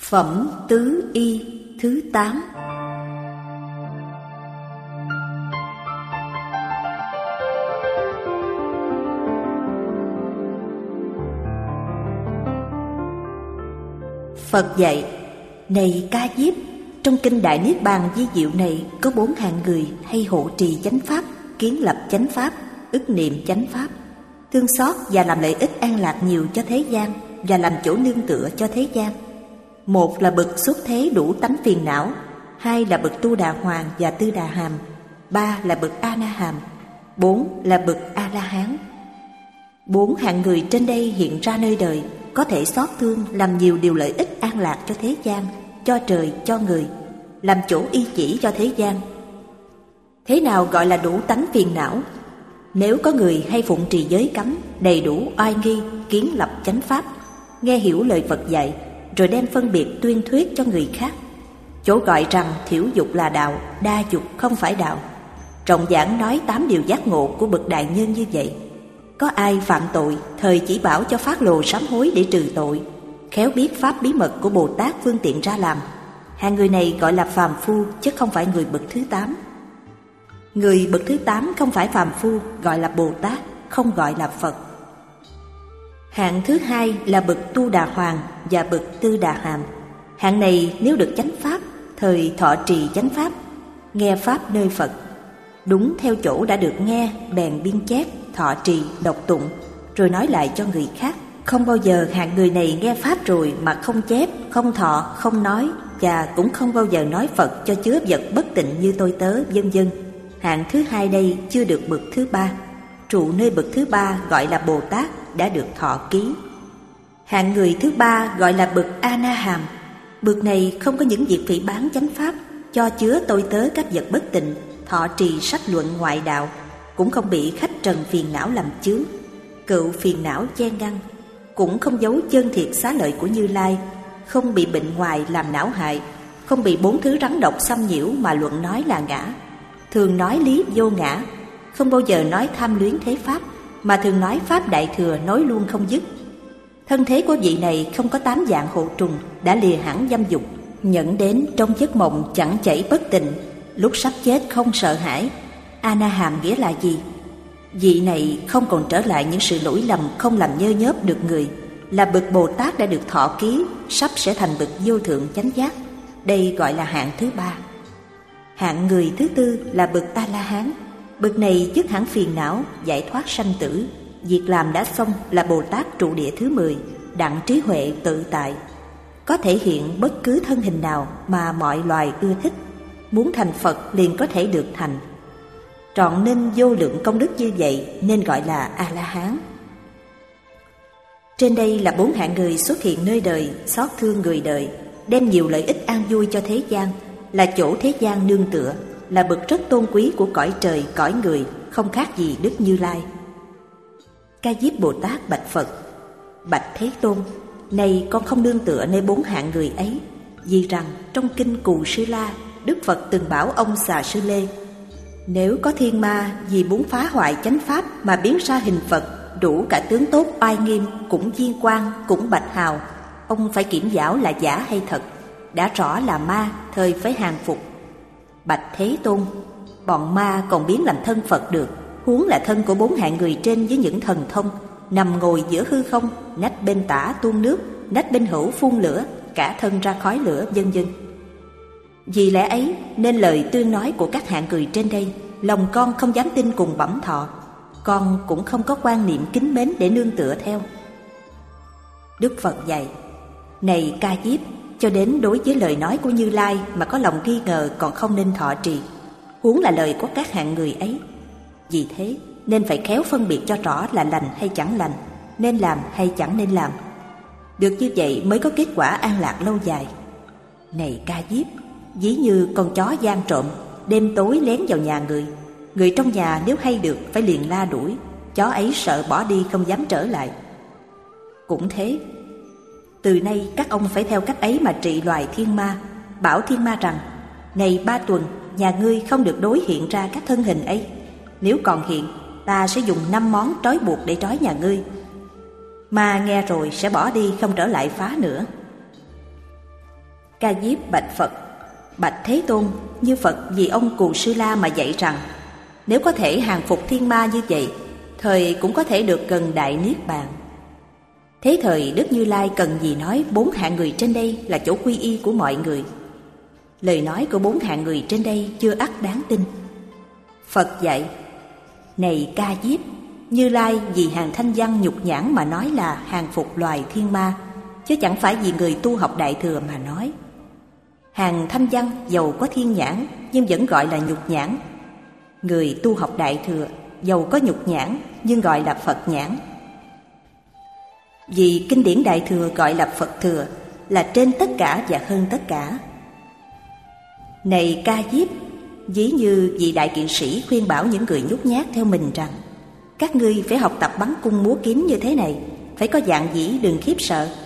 Phẩm tứ y thứ 8. Phật dạy: này Ca Diếp, trong kinh Đại Niết Bàn Di Diệu này có 4 hạng người hay hộ trì chánh pháp, kiến lập chánh pháp, ức niệm chánh pháp, thương xót và làm lợi ích an lạc nhiều cho thế gian và làm chỗ nương tựa cho thế gian. 1 là bậc xuất thế đủ tánh phiền não, 2 là bậc Tu Đà Hoàng và Tư Đà Hàm, 3 là bậc A Na Hàm, 4 là bậc A La Hán. 4 hạng người trên đây hiện ra nơi đời, có thể xót thương làm nhiều điều lợi ích an lạc cho thế gian, cho trời, cho người, làm chỗ y chỉ cho thế gian. Thế nào gọi là đủ tánh phiền não? Nếu có người hay phụng trì giới cấm, đầy đủ oai nghi, kiến lập chánh pháp, nghe hiểu lời Phật dạy, rồi đem phân biệt tuyên thuyết cho người khác, chỗ gọi rằng thiểu dục là đạo, đa dục không phải đạo, rộng giảng nói 8 điều giác ngộ của bậc đại nhân như vậy. Có ai phạm tội, thời chỉ bảo cho phát lồ sám hối để trừ tội, khéo biết pháp bí mật của Bồ Tát phương tiện ra làm. Hạng người này gọi là phàm phu, chứ không phải người bậc thứ 8. Người bậc thứ 8 không phải phàm phu, gọi là Bồ Tát, không gọi là Phật. Hạng thứ 2 là bậc Tu Đà Hoàng và bậc Tư Đà Hàm. Hạng này nếu được chánh pháp, thời thọ trì chánh pháp, nghe pháp nơi Phật, đúng theo chỗ đã được nghe, bèn biên chép, thọ trì, đọc tụng, rồi nói lại cho người khác. Không bao giờ hạng người này nghe pháp rồi mà không chép, không thọ, không nói, và cũng không bao giờ nói Phật cho chứa vật bất tịnh như tôi tớ, vân vân. Hạng thứ 2 đây chưa được bậc thứ 3, trụ nơi bậc thứ 3 gọi là Bồ Tát, đã được thọ ký. Hạng người thứ 3 gọi là bậc A Na Hàm. Bậc này không có những việc phỉ báng chánh pháp, cho chứa tôi tớ các vật bất tịnh, thọ trì sách luận ngoại đạo, cũng không bị khách trần phiền não làm chướng, cựu phiền não che ngăn, cũng không giấu chân thiệt xá lợi của Như Lai, không bị bệnh ngoài làm não hại, không bị 4 thứ rắn độc xâm nhiễu mà luận nói là ngã, thường nói lý vô ngã, không bao giờ nói tham luyến thế pháp, mà thường nói pháp đại thừa nói luôn không dứt. Thân thế của vị này không có 8 dạng hộ trùng, đã lìa hẳn dâm dục, nhẫn đến trong giấc mộng chẳng chảy bất tịnh, lúc sắp chết không sợ hãi. A Na Hàm nghĩa là gì? Vị này không còn trở lại những sự lỗi lầm, không làm nhơ nhớp được người, là bậc Bồ Tát đã được thọ ký, sắp sẽ thành bậc vô thượng chánh giác. Đây gọi là hạng thứ 3. Hạng người thứ 4 là bậc A La Hán. Bậc này dứt hẳn phiền não, giải thoát sanh tử, việc làm đã xong, là Bồ Tát trụ địa thứ 10, đặng trí huệ tự tại, có thể hiện bất cứ thân hình nào mà mọi loài ưa thích. Muốn thành Phật liền có thể được thành, trọn nên vô lượng công đức như vậy, nên gọi là A La Hán. Trên đây là 4 hạng người xuất hiện nơi đời, xót thương người đời, đem nhiều lợi ích an vui cho thế gian, là chỗ thế gian nương tựa, là bậc rất tôn quý của cõi trời, cõi người, không khác gì Đức Như Lai. Ca Diếp Bồ Tát bạch Phật: bạch Thế Tôn, này con không nương tựa nơi 4 hạng người ấy, vì rằng trong kinh Cù Sư La, Đức Phật từng bảo ông Xà Sư Lê: nếu có thiên ma vì muốn phá hoại chánh pháp mà biến ra hình Phật, đủ cả tướng tốt oai nghiêm, cũng viên quang, cũng bạch hào, ông phải kiểm giảo là giả hay thật, đã rõ là ma, thời phải hàng phục. Bạch Thế Tôn, bọn ma còn biến làm thân Phật được, huống là thân của 4 hạng người trên với những thần thông, nằm ngồi giữa hư không, nách bên tả tuôn nước, nách bên hữu phun lửa, cả thân ra khói lửa, vân vân. Vì lẽ ấy nên lời tuyên nói của các hạng người trên đây, lòng con không dám tin cùng bẩm thọ, con cũng không có quan niệm kính mến để nương tựa theo. Đức Phật dạy: này Ca Diếp, cho đến đối với lời nói của Như Lai mà có lòng nghi ngờ còn không nên thọ trì, huống là lời của các hạng người ấy. Vì thế nên phải khéo phân biệt cho rõ là lành hay chẳng lành, nên làm hay chẳng nên làm. Được như vậy mới có kết quả an lạc lâu dài. Này Ca Diếp, ví như con chó gian trộm, đêm tối lén vào nhà người trong nhà nếu hay được phải liền la đuổi, chó ấy sợ bỏ đi không dám trở lại. Cũng thế, từ nay các ông phải theo cách ấy mà trị loài thiên ma, bảo thiên ma rằng: này 3 tuần, nhà ngươi không được đối hiện ra các thân hình ấy, nếu còn hiện, ta sẽ dùng 5 món trói buộc để trói nhà ngươi. Ma nghe rồi sẽ bỏ đi không trở lại phá nữa. Ca Diếp bạch Phật: Bạch Thế Tôn, như Phật vì ông Cù Sư La mà dạy rằng, nếu có thể hàng phục thiên ma như vậy, thời cũng có thể được gần đại niết bàn. Thế thời Đức Như Lai cần gì nói 4 hạng người trên đây là chỗ quy y của mọi người. Lời nói của 4 hạng người trên đây chưa ắt đáng tin. Phật dạy: Này Ca Diếp, Như Lai vì hàng thanh văn nhục nhãn mà nói là hàng phục loài thiên ma, chứ chẳng phải vì người tu học Đại Thừa mà nói. Hàng thanh văn dầu có thiên nhãn nhưng vẫn gọi là nhục nhãn. Người tu học Đại Thừa dầu có nhục nhãn nhưng gọi là Phật nhãn. Vì kinh điển Đại Thừa gọi là Phật Thừa, là trên tất cả và hơn tất cả. Này Ca Diếp, ví như vị đại kỵ sĩ khuyên bảo những người nhút nhát theo mình rằng, các ngươi phải học tập bắn cung múa kiếm như thế này, phải có dạng dĩ đừng khiếp sợ,